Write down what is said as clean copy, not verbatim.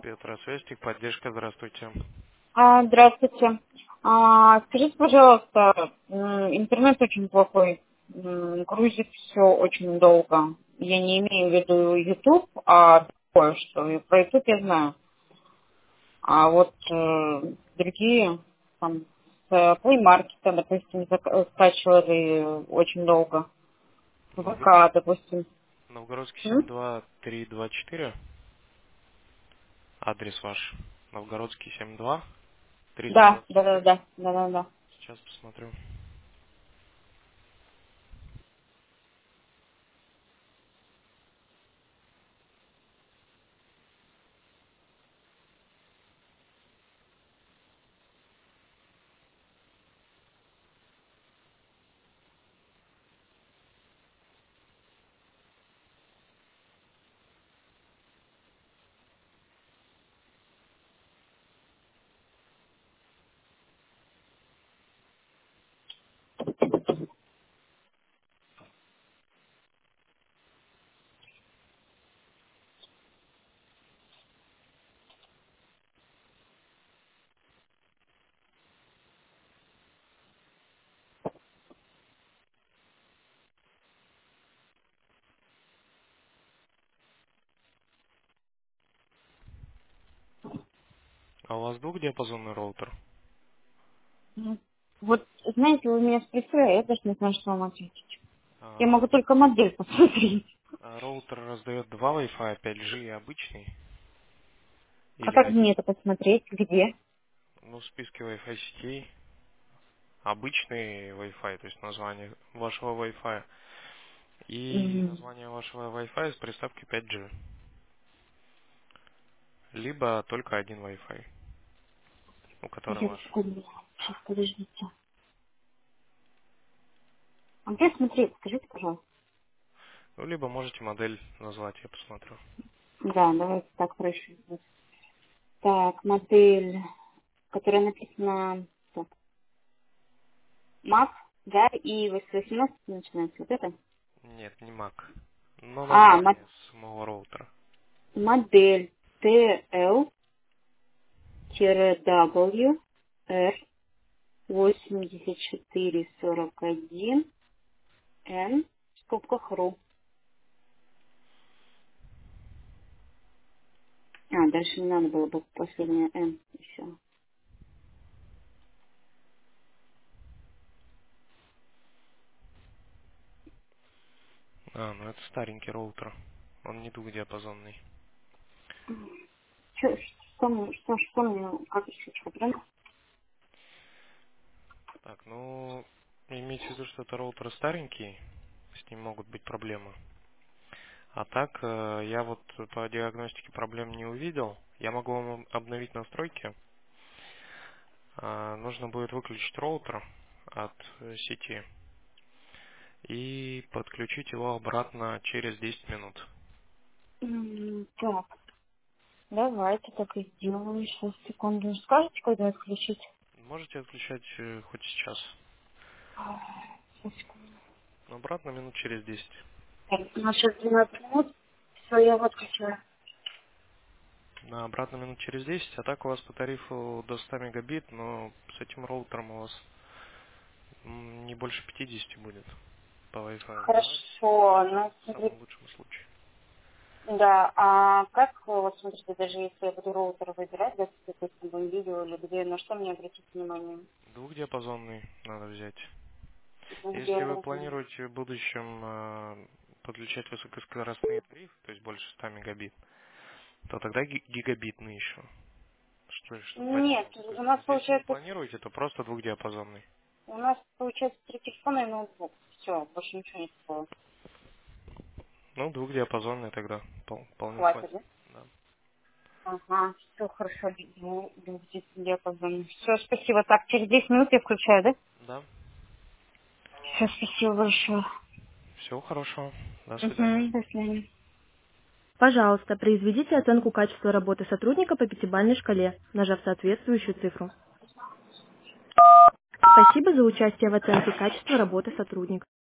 Петросвязь, поддержка, здравствуйте. Здравствуйте. Скажите, пожалуйста, интернет очень плохой, грузит все очень долго. Я не имею в виду YouTube, а другое что. И про YouTube я знаю. А вот другие, там, с Play Market, допустим, скачивали очень долго. Новгородский, ВК, допустим. Новгородский М? 72324, адрес ваш. Новгородский Да, 72324. да, да, да, да, да, да. Сейчас посмотрю. А у вас двухдиапазонный роутер? Вот, знаете, вы меня спросили, а я даже не знаю, что вам ответить. Я А, могу только модель посмотреть. Роутер раздает два Wi-Fi, 5G и обычный? А Или как мне один? это посмотреть? Где? Ну, в списке Wi-Fi сетей обычный Wi-Fi, то есть название вашего Wi-Fi, и М, название вашего Wi-Fi с приставкой 5G. Либо только один Wi-Fi, у которого Я ваш. секунду. Сейчас, подождите. А где смотреть? Скажите, пожалуйста. Ну, либо можете модель назвать, я посмотрю. Да, давайте так проще. будет. Так, модель, которая написана так, Mac, да, и 18 начинается. Вот это? Нет, не Mac. Но А, название самого роутера. модель TL-W R 8441 N в скобках ру. Дальше не надо было бы последнее N еще. А, ну это старенький роутер. Он не двухдиапазонный. Что мне, как еще что, правильно? Так, ну, имейте в виду, что это роутер старенький, с ним могут быть проблемы. А так, я вот по диагностике проблем не увидел. Я могу вам обновить настройки. Нужно будет выключить роутер от сети и подключить его обратно через 10 минут. Так, давайте так и сделаем. Сейчас, секунду. Скажите, когда отключить? Можете отключать хоть сейчас. Сейчас, секунду. Но обратно минут через 10. Так, у нас сейчас 12 минут. Все, я выключила. На обратно минут через 10, а так у вас по тарифу до 100 мегабит, но с этим роутером у вас не больше 50 будет по Wi-Fi вызывать, Хорошо, ну, в смотрите, самом лучшем случае. да, а как, вот смотрите, даже если я буду роутер выбирать, да, допустим, в видео или где, на что мне обратить внимание? Двухдиапазонный надо взять. Где Если он вы возьму? планируете в будущем подключать высокоскоростные тарифы, то есть больше 100 мегабит, то тогда гигабитный еще. Чтобы Нет, подтянуться. То у есть, нас если не получается, планируете, то просто двухдиапазонный. три телефона и ноутбук. Все, больше ничего не такого. Ну, двухдиапазонный тогда вполне Хватит, хватит. да? Да. Ага, все хорошо, диапазон. Все, спасибо. Так, через 10 минут я включаю, да? Да. Все, спасибо большое. Всего хорошего. До свидания. Угу, до свидания. Пожалуйста, произведите оценку качества работы сотрудника по пятибалльной шкале, нажав соответствующую цифру. Спасибо за участие в оценке качества работы сотрудника.